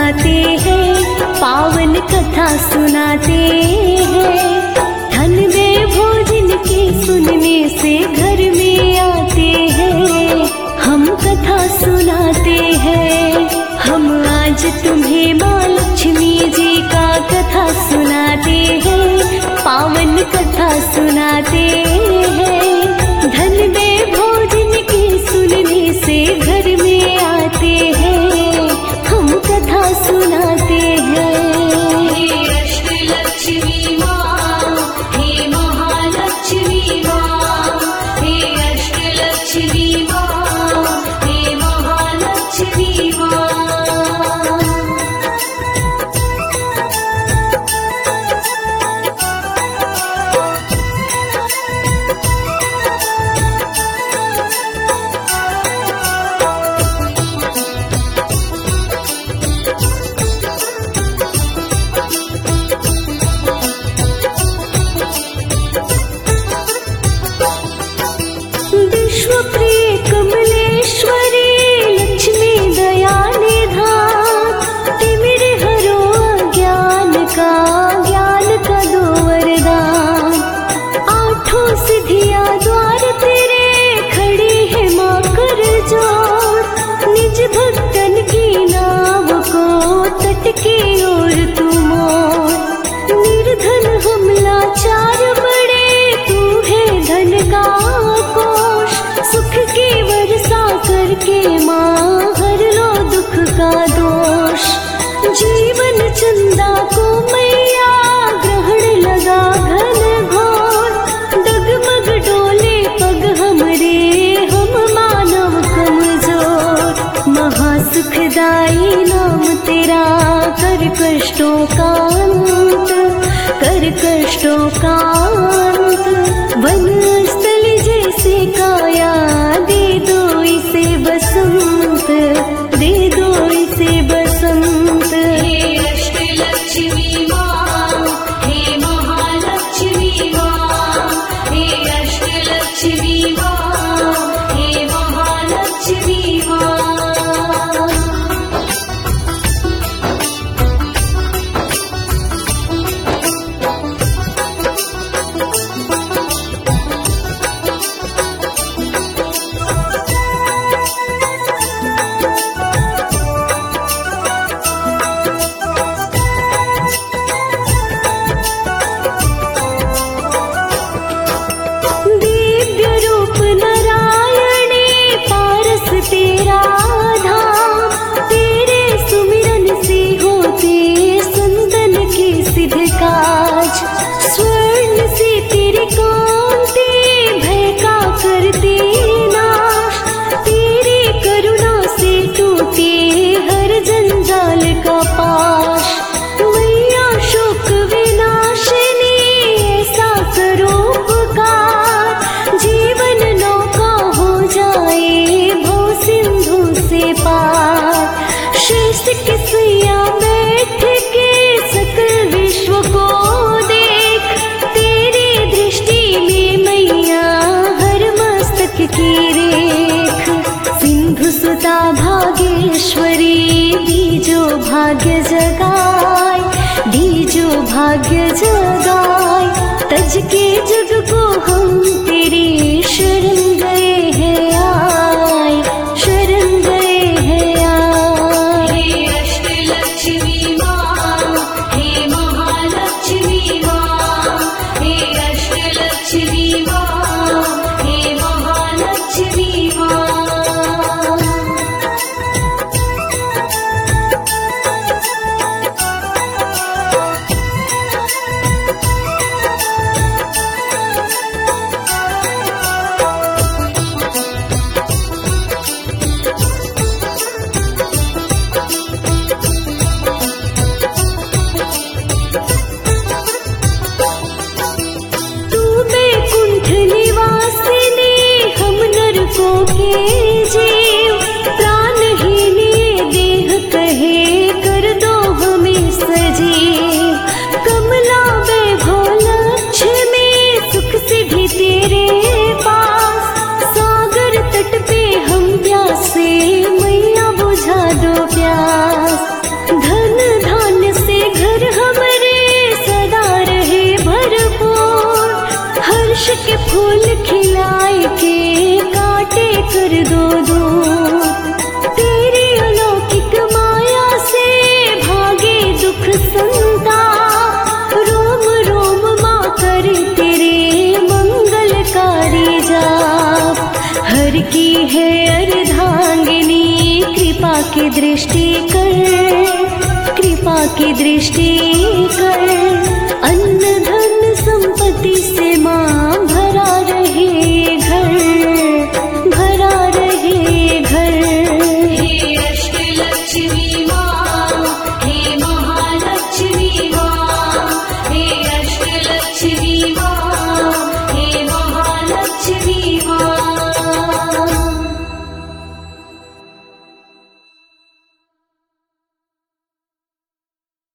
सुनाते हैं, पावन कथा सुनाते हैं। धन दे भोजन के सुनने से घर में आते हैं, हम कथा सुनाते हैं। हम आज तुम्हें माँ लक्ष्मी जी का कथा सुनाते हैं, पावन कथा सुनाते हैं। धन दे भोजन के सुनने से घर में आते हैं, हम कथा सुनाते हैं। हे अष्टलक्ष्मी माँ, हे महालक्ष्मी माँ, हे अष्टलक्ष्मी माँ, हे महालक्ष्मी माँ। विश्वप्रिय कमलेश्वरी लक्ष्मी दया निधान, तिमिर हरो ज्ञान का दो वरदान। आठों सिद्धियां द्वार तेरे खड़ी है माँ कर जोड़, निज भक्तन की नाव को तट की ओर तू मोड़। निर्धन हम लाचार बड़े, तू है धन का कोश। सुख की वर्षा करके माँ हर लो दुख का दोष। जीवन चंदा को मैया ग्रहण लगा घन घोर, डगमग डोले पग हमरे हम मानव कमजोर। महासुखदाई नाम तेरा कर कष्टों का अंत, कर कष्टों का अंत। वनस्थल जैसे काया दे दो इसे बसंत, दे दो इसे बसंत। हे अष्टलक्ष्मी माँ, हे महालक्ष्मी माँ, हे अष्टलक्ष्मी माँ, हे महालक्ष्मी माँ। दिव्य रूप नारायणी पारस तेरा धाम, तेरे सुमिरन से होते संतन के सिद्ध काज। स्वर्ण से तेरी कांति भय का करती नाश, तेरी करुणा से टूटे हर जंजाल का पाश। मैया शोक विनाशिनी ऐसा करो पुकार, जीवन नौका हो जाए भव सिंधु से पार। शीश के सैया बैठ के सकल विश्व को देख, तेरी दृष्टि में मैया हर मस्तक की रेख। सिंधु सुता भाग्येश्वरी दीजो भाग्य जगाए, दीजो भाग्य जगाए। तज के जग को हम तेरी शरण गए हैं आए, शरण गए हैं आए। हे अष्टलक्ष्मी माँ, हे महालक्ष्मी माँ, हे अष्टलक्ष्मी माँ, हे महालक्ष्मी माँ। की दृष्टि कर, कृपा की दृष्टि कर।